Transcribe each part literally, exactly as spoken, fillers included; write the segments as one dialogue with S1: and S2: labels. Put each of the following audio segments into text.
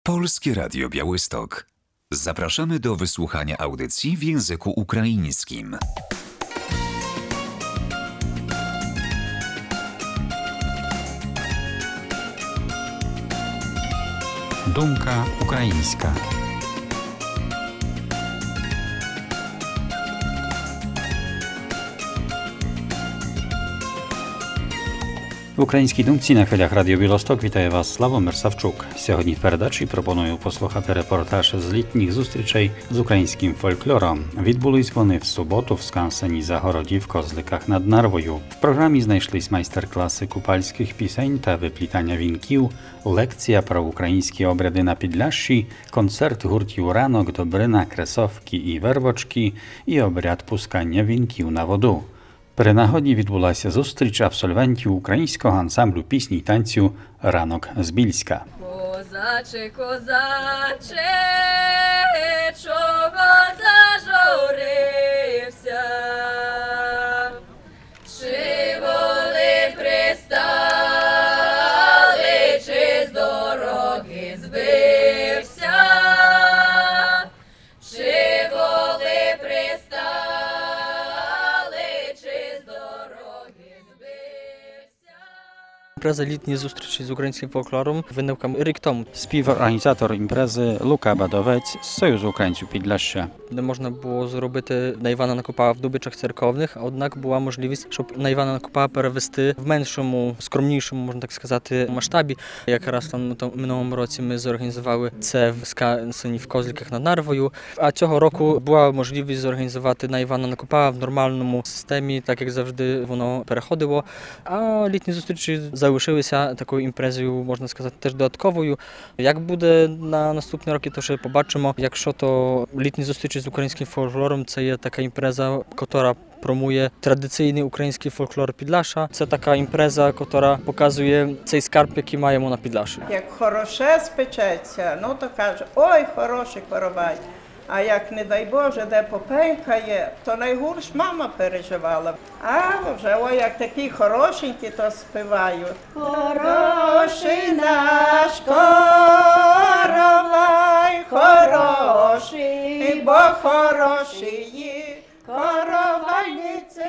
S1: Polskie Radio Białystok. Zapraszamy do wysłuchania audycji w języku ukraińskim.
S2: Думка українська. В українській думці на хвилях Радіо Білосток вітає вас Славомир Савчук. Сьогодні в передачі пропоную послухати репортаж з літніх зустрічей з українським фольклором. Відбулись вони в суботу в скансені Загороді в Козликах над Нарвою. В програмі знайшлись майстер-класи купальських пісень та виплітання вінків, лекція про українські обряди на Підляшші, концерт гуртів «Ранок», «Добрина», «Кресовки» і «Вервочки» і обряд пускання вінків на воду. При нагоді відбулася зустріч абсолвентів українського ансамблю пісні й танцю «Ранок з Більська».
S3: Козаче, козаче, чого зажурився? Чи воли пристали, чи з дороги збився? Чи воли пристали?
S4: Impreza літні зустрічі з українським фольклором виникла рік тому.
S2: Співорганізатор імпрези Лука Бадовець з Союзу українців Підляшшя.
S4: Не можна було зробити на Івана Некопа в Дубичах церковних, однак була можливість, щоб на Івана Некопа перевести в меншому, скромнішому, можна так сказати, масштабі. Якраз там в минулому році ми зорганізували це в скансені в Козликах над Нарвою. А цього року була можливість зорганізувати на Івана Некопа в нормальному системі, так як завжди воно переходило. А літні зустрічі залишилися такою імпрезою, можна сказати, теж додатковою. Як буде на наступні роки, то ще побачимо. Якщо то літні зустрічі з українським фольклором, це є така імпреза, яка промує традиційний український фольклор Підляшша. Це така імпреза, яка показує цей скарб, який маємо на Підляшші.
S5: Як хороше спечеться, ну то каже, ой, хороший коровай. А як, не дай Боже, де попенькає, то найгірш мама переживала. А вже, ой, як такі хорошенькі, то співаю. Хороший наш коровай, хороший, бо хороші коровайниці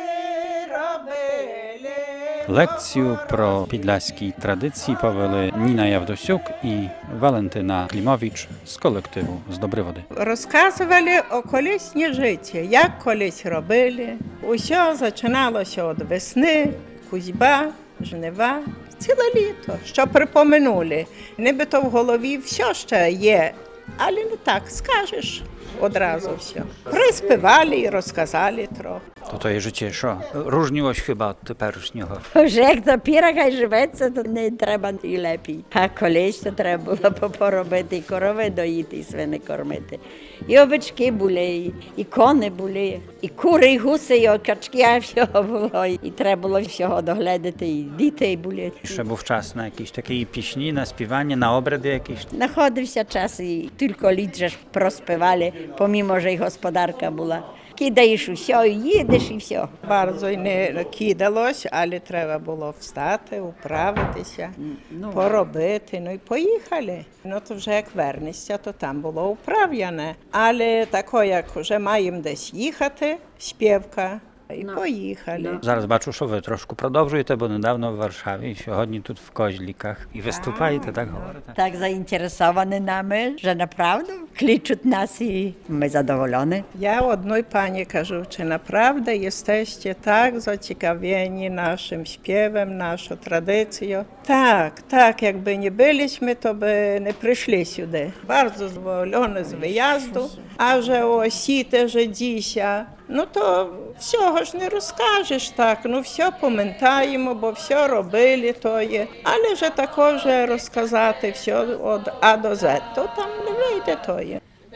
S5: робили.
S2: Лекцію про підляські традиції повели Ніна Явдосюк і Валентина Клімович з колективу «З Добриводи».
S5: Розказували о колісні життя, як колись робили. Усе починалося від весни, кузьба, жнива, ціле літо, що припоминули. Нібито в голові все ще є, але не так скажеш одразу все. Приспівали і розказали трохи.
S2: То то є життя, що? Różniło się chyba od теперішнього.
S6: Вже як допіра хай живеться, то не треба і лепій. А колись то треба було поробити, і корови доїти, і свини кормити. І овечки були, і, і кони були, і кури, і гуси, і качки, а всього було. І треба було всього доглядати, і діти були.
S2: Ще був час на якісь такі пісні, на співання, на обряди якісь.
S6: Находився час, і тільки літ же ж проспівали, помімо, що й господарка була. Кидаєш усе, і їдеш, і все.
S5: Bardzo й не кидалось, але треба було встати, управитися,
S6: Ну,
S5: поробити, ну і поїхали. Ну то вже як вернешся, то там було управ'яне. Але тако, як вже маємо десь їхати, співка, і
S6: Ну,
S5: поїхали.
S2: Зараз бачу, що ви трошки продовжуєте, бо недавно в Варшаві, сьогодні тут в Козликах. І виступаєте, так говорите?
S6: Так заінтересовані нами, що направду кличуть нас, і ми задоволені.
S5: Ja одной pani кажу, czy naprawdę jesteście tak zaciekawieni naszym śpiewem, naszą tradycją? Tak, tak, jakby nie byliśmy, to by nie przyszli сюди. Bardzo zadowolony z wyjazdu, a że осіте, że dzisiaj, no to всього ж не розкажеш так, ну все пам'ятаємо, бо все робили, то є. Але ж також розказати все від А до З, то там не вийде, то є.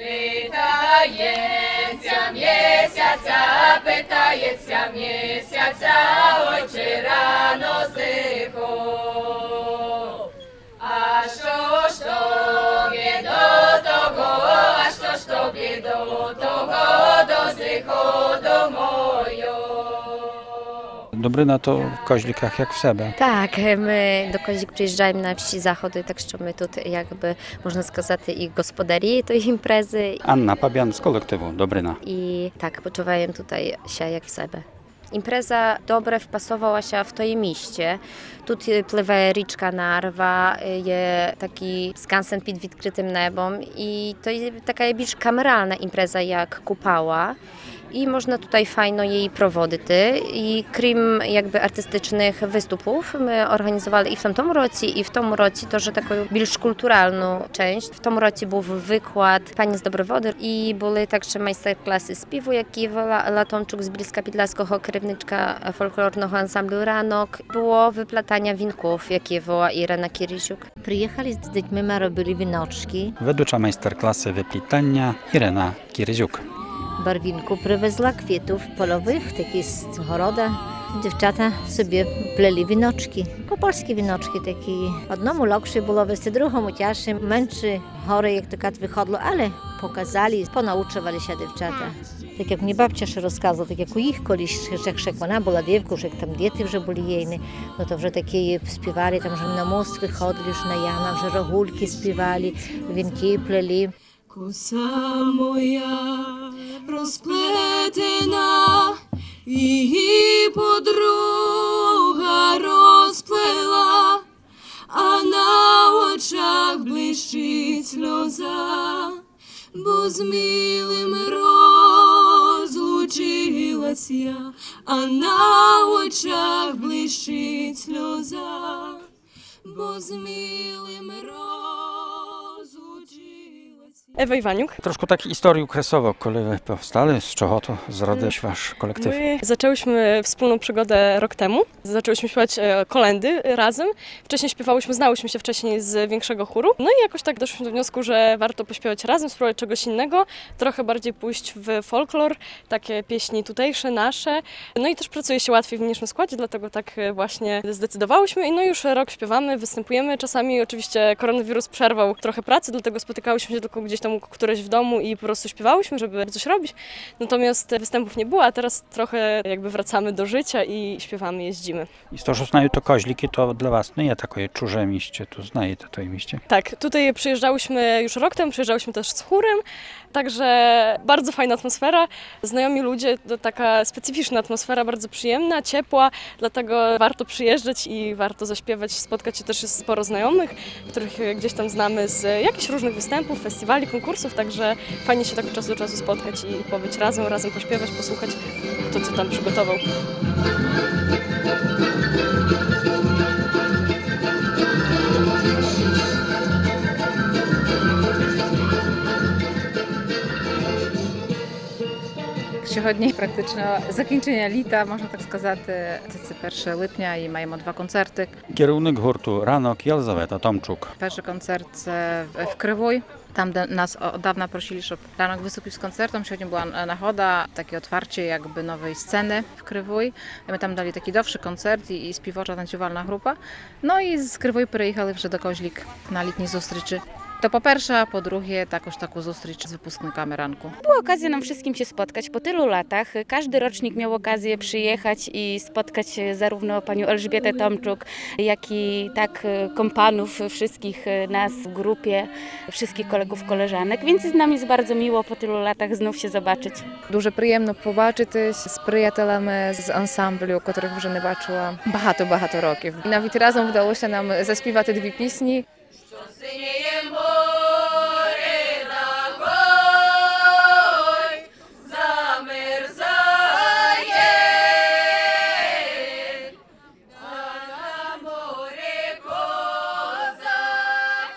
S3: Питається місяця, питається місяця, ой, чи рано зихо. А що ж тобі до того, а що ж тобі до того, до зихо, до мою.
S2: Dobryna to w Koźlikach jak w себе.
S7: Так, ми до Козік приїжджаємо на всі заходи, так що ми тут, якби, можна сказати, і господарі тої імпрези,
S2: Anna Pabian z kolektywu Dobryna.
S7: і так, почуваємо тут się як в себе. Імпреза добре впасовувалася в тої місті. Тут пливе річка Нарва, є такий скансен під відкритим небом. І то є така більш камеральна імпреза, як Купала. І можна тут файно її проводити. І крім якби артистичних виступів, ми організували і в тому році, і в тому році теж таку більш культуральну частину. В тому році був виклад пані з Доброводи, і були також майстер-класи співу, які вела Латомчук з Більська Підляського, керівничка фольклорного ансамблю «Ранок». Було виплатання вінків, які вела Ірина Кіріжук.
S8: Приїхали з дітьми, ми робили віночки.
S2: Ведуча майster-klasy wyplitania Irena Kieryziuk.
S8: Barwinku привезла квітів польових, такі з города. Дівчата собі плели віночки. Копольські віночки такі. Одному легше було вести, другому тяжче. Менше гори, як то кажуть, виходило, але показали, понаучувалися дівчата. Так як мені бабця ще розказувала, так як у їх колись, як вона була дівка, як там діти вже були їйні, ну то вже такі співали, там вже на мост виходили, вже на Яна, вже рогульки співали, вінки плели.
S9: Коса моя розплетена, її подруга розплела, а на очах блищить сльоза, бо з милим розлучилась я, а на очах блищить сльоза, бо з милим розлучилась.
S10: Ewa Iwaniuk.
S2: Troszkę tak historii okresowo, kiedy wy powstali, z czego to zrodziłeś wasz kolektyw?
S10: My zaczęłyśmy wspólną przygodę rok temu. Zaczęłyśmy śpiewać kolendy razem. Wcześniej śpiewałyśmy, znałyśmy się wcześniej z większego chóru. No i jakoś tak doszliśmy do wniosku, że warto pośpiewać razem, spróbować czegoś innego, trochę bardziej pójść w folklor, takie pieśni tutejsze, nasze. No i też pracuje się łatwiej w mniejszym składzie, dlatego tak właśnie zdecydowałyśmy. I no już rok śpiewamy, występujemy. Czasami oczywiście koronawirus przerwał trochę pracy, dlatego spotykałyśmy się tylko gdzieś tam u któreś w domu i po prostu śpiewałyśmy, żeby coś robić. Natomiast występów nie było, a teraz trochę jakby wracamy do życia i śpiewamy, jeździmy.
S2: I z to, że znają to Koźliki, to dla was nie jest takie czuże mieście, tu znaje to, to mieście.
S10: Tak, tutaj przyjeżdżałyśmy już rok temu, przyjeżdżałyśmy też z chórem, także bardzo fajna atmosfera, znajomi ludzie, to taka specyficzna atmosfera, bardzo przyjemna, ciepła, dlatego warto przyjeżdżać i warto zaśpiewać, spotkać się też jest sporo znajomych, których gdzieś tam znamy z jakichś różnych występów, festiwali, konkursów, także fajnie się tak od czasu do czasu spotkać i pobyć razem, razem pośpiewać, posłuchać to, co tam przygotował.
S11: Сьогодні практично закінчення літа, можна так сказати. Це перше липня і маємо два концерти.
S2: Kierunek hurtu Ranok Jelzaweta Tomczuk.
S11: Перший концерт це в Кривой, там, де нас od dawna prosili, щоб Ранок виступив з концертом. Сьогодні була нагода, таке otwarcie jakby nowej sceny w Кривой. Ми там дали такий довший концерт і співоча танцювальна група. Ну і з Кривої переїхали вже до Koźlik на літні зустрічі. To po pierwsze, a po drugie takoż taką zустріч z wypускниками ранку.
S12: Była okazja nam wszystkim się spotkać po tylu latach. Każdy rocznik miał okazję przyjechać i spotkać zarówno panią Elżbietę Tomczuk, jak i tak kompanów wszystkich nas w grupie, wszystkich kolegów, koleżanek, więc nam jest bardzo miło po tylu latach znów się zobaczyć.
S11: Дуже приємно побачитись з приятелями з ансамблю, котрих вже не бачила багато-багато років. І навіть разом вдалося нам заспівати дві пісні.
S3: Синіє море на гой, замерзає, а на море козак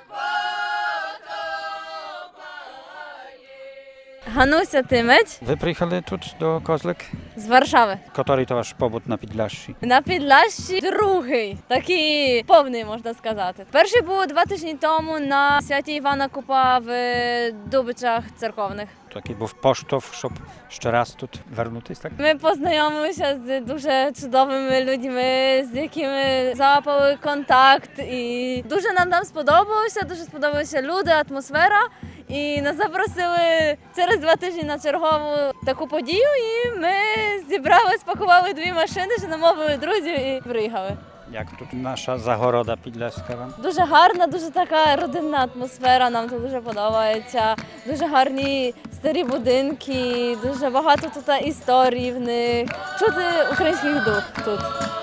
S3: потопає.
S13: Гануся Тимець
S2: Wy przyjechali tu do Koźlik?
S13: з Варшави.
S2: Który to wasz powód na Підляшші?
S13: На Підляшші другий, такий повний, можна сказати. Перший був два тижні тому на святі Івана Купа в Дубичах церковних.
S2: Taki był posztow, щоб ще раз тут вернутись, так?
S13: Ми познайомилися з дуже чудовими людьми, з якими запали контакт. І дуже нам там сподобалося, дуже сподобалися люди, атмосфера. І нас запросили через два тижні на чергову таку подію, і ми зібрали, спакували дві машини, що намовили друзів і приїхали.
S2: Як тут наша Загорода Підляська вам?
S13: Дуже гарна, дуже така родинна атмосфера, нам тут дуже подобається. Дуже гарні старі будинки, дуже багато тут історій в них. Чути український дух тут.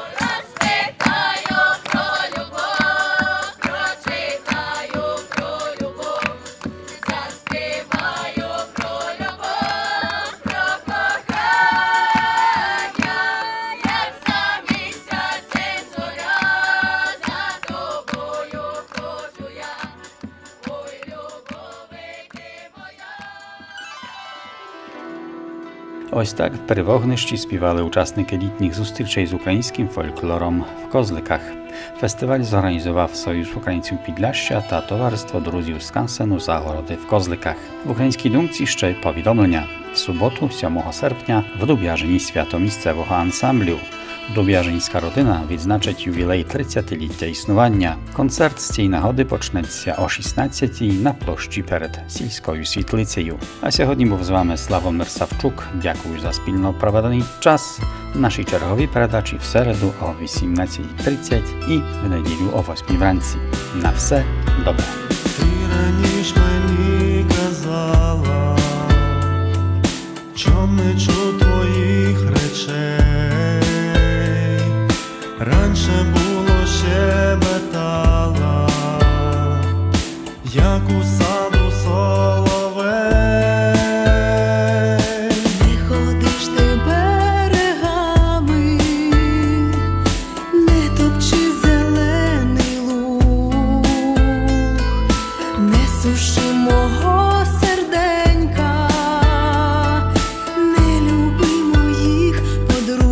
S2: Ось так при вогнищі співали учасники літніх зустрічей з українським фольклором в Козликах. Фестиваль зорганізував Союз українців Підляща та Товариство друзів скансену Загороди в Козликах. В Українській думці ще й повідомлення. В суботу, сьомого серпня, в Дуб'яжині свято місцевого ансамблю. Дуб'яжинська родина відзначить ювілей тридцятиліття існування. Концерт з цієї нагоди почнеться о шістнадцятій на площі перед сільською світлицею. А сьогодні був з вами Славомир Савчук. Дякую за спільно проведений час. В нашій черговій передачі в середу о вісімнадцятій тридцять і в неділю о восьмій вранці. На все добре.
S14: Ти раніше мені казала, чом не чув твоїх речей. Раніше було щебетала, як у саду соловей.
S9: Не ходиш ти берегами, не топчи зелений луг, не суши мого серденька, не люби моїх подруг.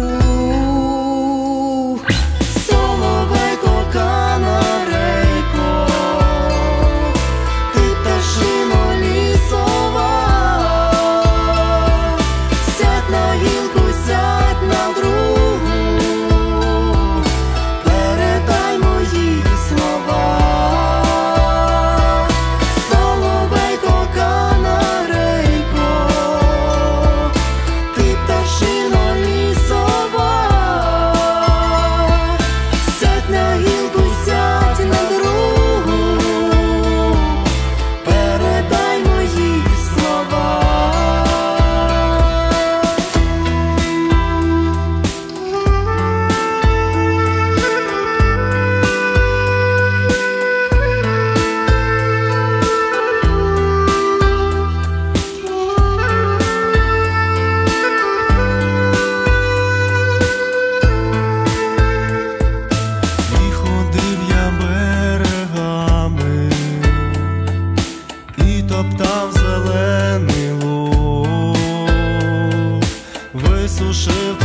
S9: Соловейко, канарейко, ти пташино лісова, сядь на гілку, сядь на другу, передай мої слова. Соловейко, канарейко, ти пташино лісова, сядь на гілку, сядь на другу, передай мої слова.
S14: І ходив я берегами, і топтав зелений луг, висушив